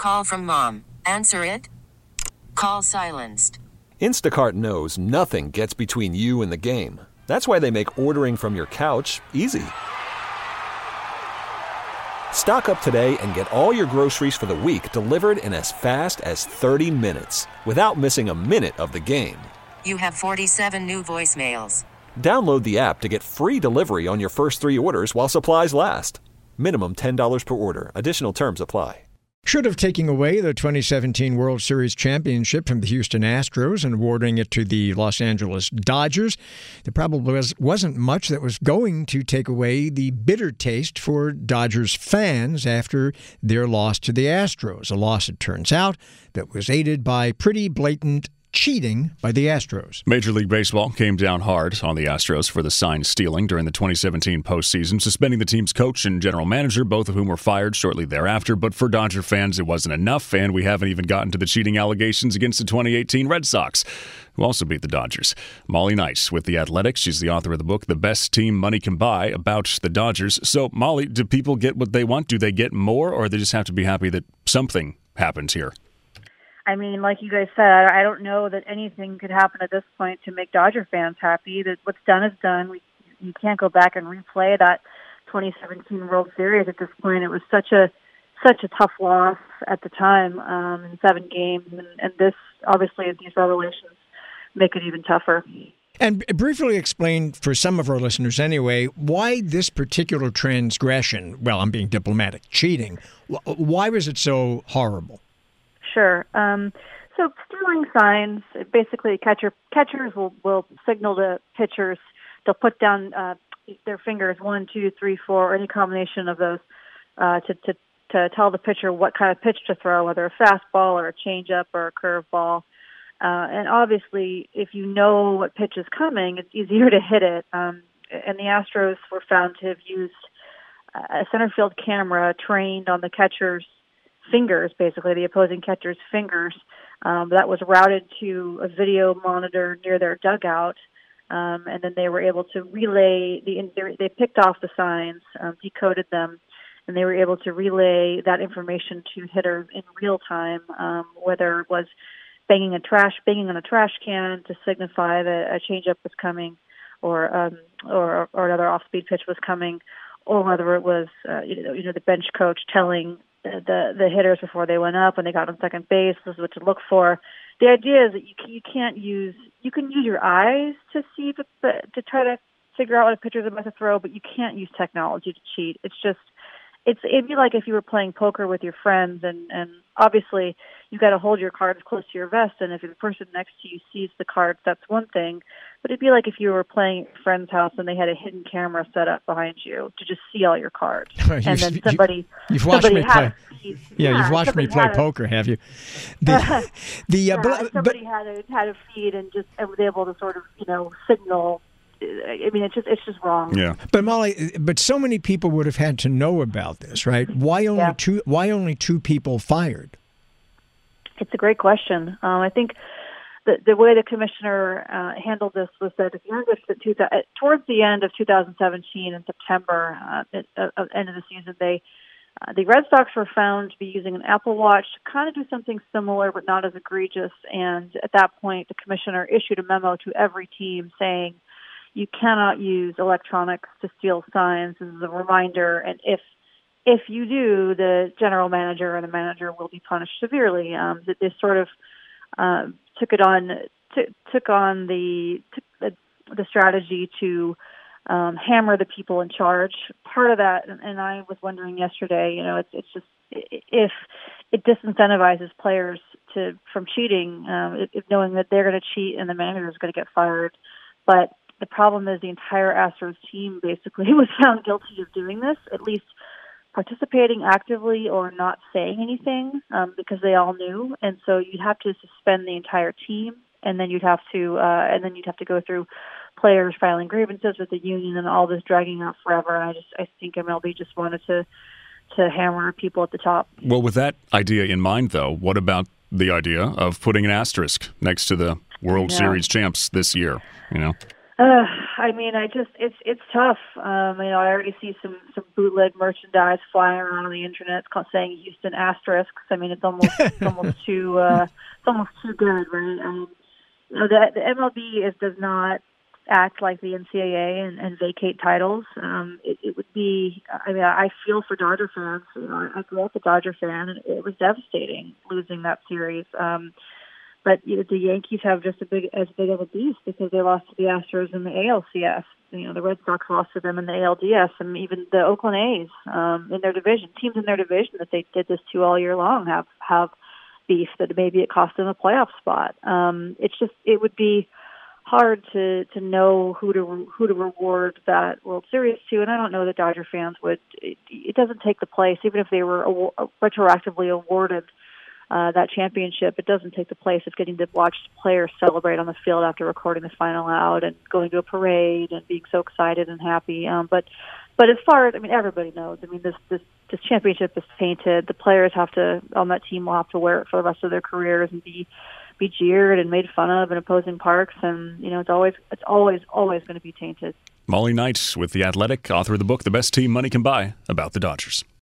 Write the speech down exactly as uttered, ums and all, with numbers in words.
Call from mom. Answer it. Call silenced. Instacart knows nothing gets between you and the game. That's why they make ordering from your couch easy. Stock up today and get all your groceries for the week delivered in as fast as thirty minutes without missing a minute of the game. You have forty-seven new voicemails. Download the app to get free delivery on your first three orders while supplies last. Minimum ten dollars per order. Additional terms apply. Should have taken away the twenty seventeen World Series championship from the Houston Astros and awarding it to the Los Angeles Dodgers. There probably was, wasn't much that was going to take away the bitter taste for Dodgers fans after their loss to the Astros. A loss, it turns out, that was aided by pretty blatant cheating by the Astros. Major League Baseball came down hard on the Astros for the sign stealing during the twenty seventeen postseason, suspending the team's coach and general manager, both of whom were fired shortly thereafter. But for Dodger fans, it wasn't enough, and we haven't even gotten to the cheating allegations against the twenty eighteen Red Sox, who also beat the Dodgers. Molly Nice with The Athletic. She's the author of the book, The Best Team Money Can Buy, about the Dodgers. So, Molly, do people get what they want? Do they get more, or they just have to be happy that something happens here? I mean, like you guys said, I don't know that anything could happen at this point to make Dodger fans happy. That what's done is done. We, you can't go back and replay that twenty seventeen World Series at this point. It was such a such a tough loss at the time um, in seven games, and, and this obviously these revelations make it even tougher. And briefly explain, for some of our listeners anyway, why this particular transgression, well, I'm being diplomatic, cheating, why was it so horrible? Sure. Um, so stealing signs, basically catcher, catchers will, will signal to pitchers. They'll put down uh, their fingers, one, two, three, four, or any combination of those uh, to, to, to tell the pitcher what kind of pitch to throw, whether a fastball or a changeup or a curveball. Uh, and obviously, if you know what pitch is coming, it's easier to hit it. Um, and the Astros were found to have used a center field camera trained on the catcher's fingers, basically the opposing catcher's fingers, um, that was routed to a video monitor near their dugout, um, and then they were able to relay the. They picked off the signs, um, decoded them, and they were able to relay that information to hitters in real time, um, whether it was banging a trash, banging on a trash can to signify that a changeup was coming, or um, or or another off-speed pitch was coming, or whether it was uh, you know, you know the bench coach telling the the hitters before they went up when they got on second base, this is what to look for. The idea is that you you can't use you can use your eyes to see the, the, to try to figure out what a pitcher's about to throw, but you can't use technology to cheat. It's just it's it'd be like if you were playing poker with your friends, and and obviously you got to hold your cards close to your vest, and if the person next to you sees the cards, that's one thing. But it'd be like if you were playing at your friend's house and they had a hidden camera set up behind you to just see all your cards. and then somebody, you, you've watched somebody me play. Feed, yeah, yeah, you've watched me play a, poker, have you? The, the uh, yeah, but, somebody but, had a had a feed and just and was able to sort of you know signal. I mean, it's just it's just wrong. Yeah. But Molly, but so many people would have had to know about this, right? Why only yeah. two? Why only two people fired? It's a great question. Um, I think the the way the commissioner uh, handled this was that at the end of the two, towards the end of two thousand seventeen in September, uh, at the uh, end of the season, they uh, the Red Sox were found to be using an Apple Watch to kind of do something similar, but not as egregious. And at that point, the commissioner issued a memo to every team saying, "You cannot use electronics to steal signs." This is a reminder, and if If you do, the general manager and the manager will be punished severely. Um, that they sort of uh, took it on, t- took on the, took the the strategy to um, hammer the people in charge. Part of that, and, and I was wondering yesterday, you know, it's it's just if it disincentivizes players to from cheating, um, if, if knowing that they're going to cheat and the manager is going to get fired. But the problem is the entire Astros team basically was found guilty of doing this, at least participating actively or not saying anything, um, because they all knew. And so you'd have to suspend the entire team, and then you'd have to, uh, and then you'd have to go through players filing grievances with the union and all this dragging out forever. And I just, I think M L B just wanted to, to hammer people at the top. Well, with that idea in mind, though, what about the idea of putting an asterisk next to the World Yeah. Series champs this year? You know. Uh, I mean, I just it's it's tough. Um, you know, I already see some some bootleg merchandise flying around on the internet called saying Houston Asterisks. I mean, it's almost it's almost too uh, it's almost too good, right? Um, you know, the, the M L B is does not act like the N C double A and, and vacate titles. Um, it, it would be. I mean, I feel for Dodger fans. You know, I grew up a Dodger fan, and it was devastating losing that series. Um, But you know, the Yankees have just a big, as big of a beast because they lost to the Astros in the A L C S. You know, the Red Sox lost to them in the A L D S, and even the Oakland A's um, in their division. Teams in their division that they did this to all year long have have beef that maybe it cost them a playoff spot. Um, it's just it would be hard to to know who to who to reward that World Series to, and I don't know that Dodger fans would. It, it doesn't take the place, even if they were award, retroactively awarded Uh, that championship. It doesn't take the place of getting to watch players celebrate on the field after recording the final out and going to a parade and being so excited and happy. Um, but, but as far as I mean, everybody knows. I mean, this this this championship is tainted. The players have to on that team will have to wear it for the rest of their careers and be be jeered and made fun of in opposing parks. And you know, it's always it's always always going to be tainted. Molly Knight with The Athletic, author of the book "The Best Team Money Can Buy" about the Dodgers.